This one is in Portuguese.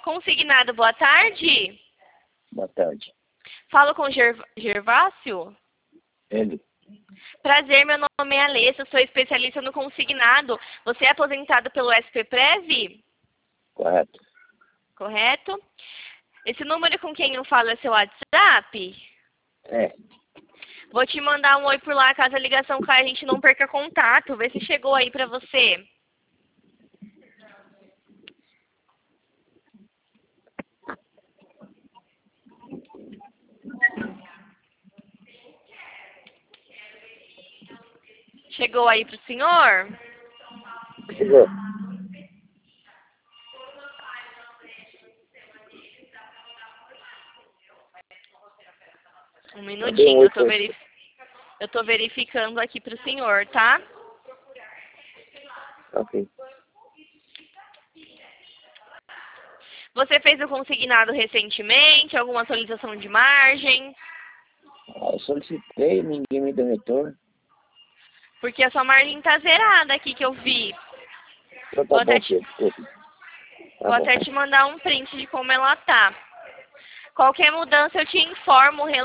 Consignado, boa tarde. Boa tarde. Falo com Gervásio? Ele? Prazer, meu nome é Alessa, sou especialista no consignado. Você é aposentado pelo SPPrev? Correto. Correto. Esse número com quem eu falo é seu WhatsApp? É. Vou te mandar um oi por lá, caso a ligação caia, a gente não perca contato. Vê se chegou aí pra você. Chegou aí pro senhor? Chegou. Um minutinho, eu tô verificando aqui pro senhor, tá? Ok. Você fez o consignado recentemente? Alguma atualização de margem? Eu solicitei, ninguém me deu retorno. Porque a sua margem tá zerada aqui que eu vi. Então Vou tá bom, até filho, desculpa. Tá Vou bom. até te mandar um print de como ela tá. Qualquer mudança eu te informo